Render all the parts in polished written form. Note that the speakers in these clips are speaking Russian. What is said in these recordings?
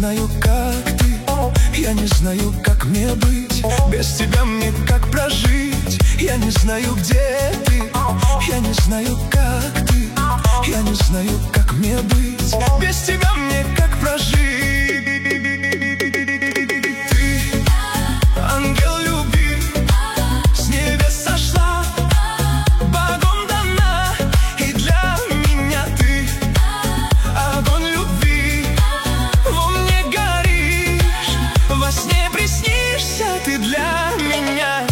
знаю, как ты, я не знаю, как мне быть. Без тебя мне как прожить. Я не знаю, где ты, я не знаю, как ты, я не знаю, как мне быть. Без тебя мне как прожить. Ты ангел любви, с небес сошла, Богом дана, и для меня ты огонь любви. Во мне горишь, во сне приснишься ты для меня.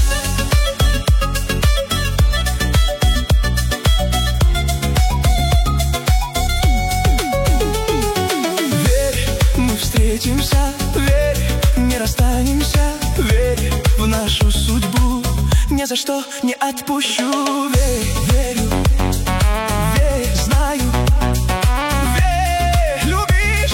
Встретимся, верь, не расстанемся, верь в нашу судьбу, ни за что не отпущу. Верь, верю, верь, знаю, верь, любишь,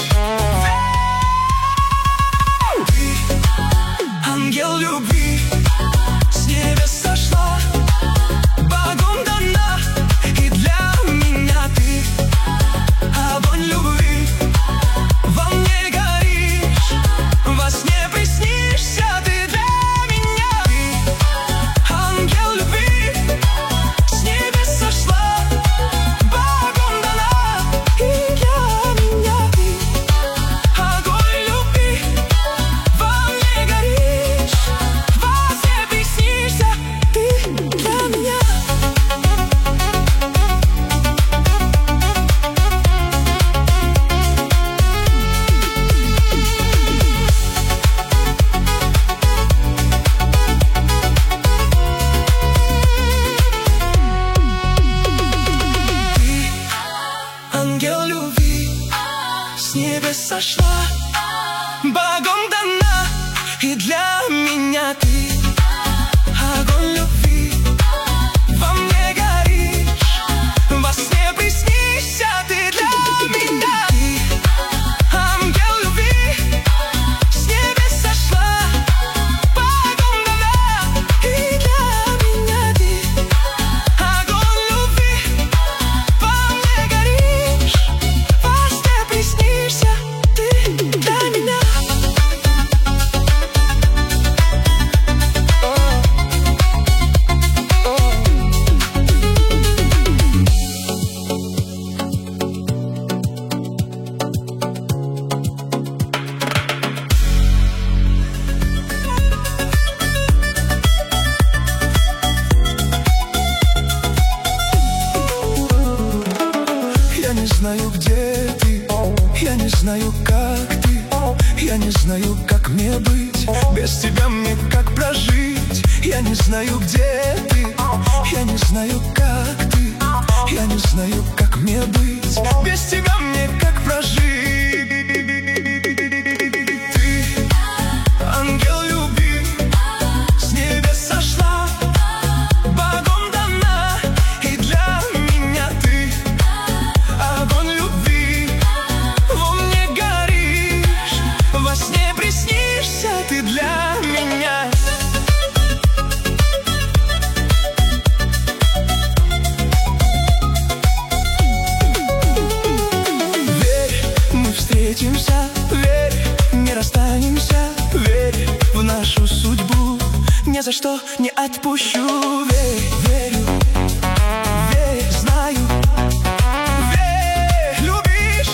верь. Ты ангел любви, с небес сошла, Богом дана, и для меня ты огонь любви. Во мне горишь, во сне приснишься ты для меня. Ты ангел любви, с небес сошла, Богом дана, и для меня ты огонь любви. Во мне горишь, во сне приснишься ты для меня. Ангел любви, с небес сошла, Богом дана, и для меня ты огонь любви. Во мне горишь, во сне приснишься ты для меня. Ты ангел любви, с небес сошла, Богом дана, и для меня ты огонь любви. Во мне горишь, во сне приснишься ты для меня. Я не знаю, где ты, я не знаю, как ты, я не знаю, как мне быть. Без тебя мне как прожить. Я не знаю, где ты, я не знаю, как ты, я не знаю, как мне быть. Без тебя мне как прожить. Ты ангел любви, с небес сошла, Богом дана, и для меня ты огонь любви. Во мне горишь, во сне приснишься ты для меня. Верь, мы встретимся, верь, не расстанемся, верь в нашу судьбу, ни за что не отпущу. Верь, верю, верь, знаю, верь, любишь,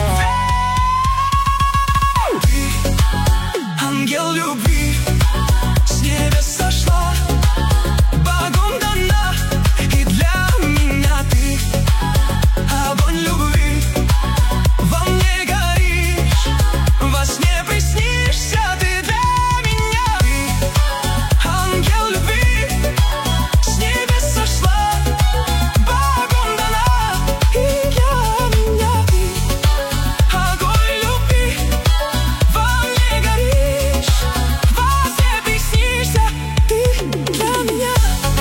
верь. Ты ангел любви, с небес сошла, Богом дана, и для меня ты огонь любви. Во мне горишь, во сне приснишься ты для меня. Ты ангел любви, с небес сошла, Богом дана, и для меня ты огонь любви. Во мне горишь, во сне приснишься ты для меня.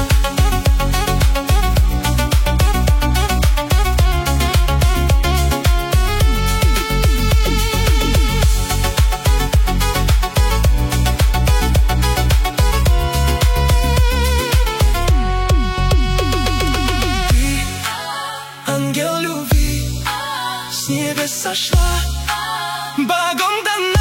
Ты ангел любви, с небес сошла, Богом дана.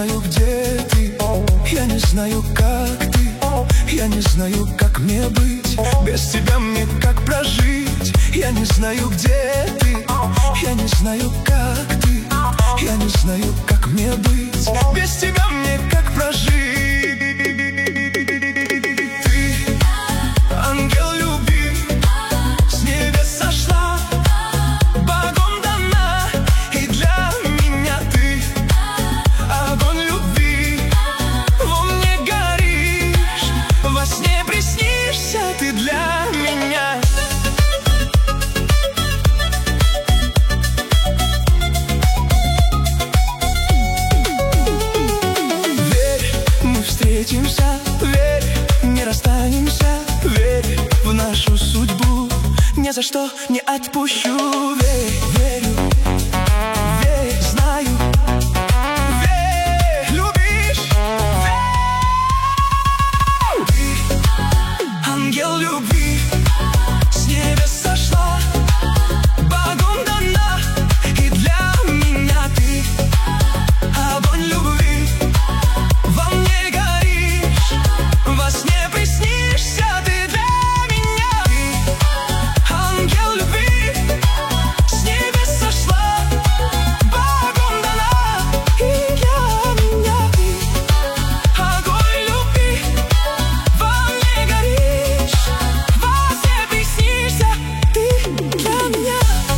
знаю, где ты, я не знаю, как ты, я не знаю, как мне быть, без тебя мне как прожить. Я не знаю, где ты, я не знаю, как ты, я не знаю, как мне быть, без тебя мне как прожить. Ты ангел любви, с небес сошла, Богом дана, и для меня ты огонь любви. Во мне горишь, во сне приснишься ты для меня. Встретимся, верь, не расстанемся, верь в нашу судьбу, ни за что не отпущу. Верь, верю, верь, знаю, верь, любишь, верь. Ты ангел любви, с небес сошла, Богом дана, и для меня ты огонь любви. Во мне горишь, во сне приснишься ты для меня. Ты ангел любви, с небес сошла, Богом дана, и для меня ты огонь любви. Во мне горишь, во сне приснишься ты для меня.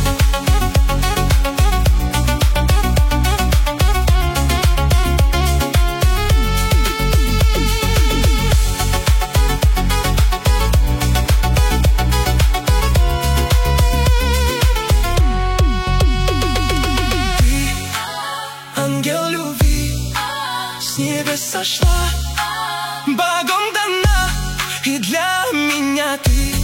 Ангел любви, с небес сошла, Богом дана, и для меня ты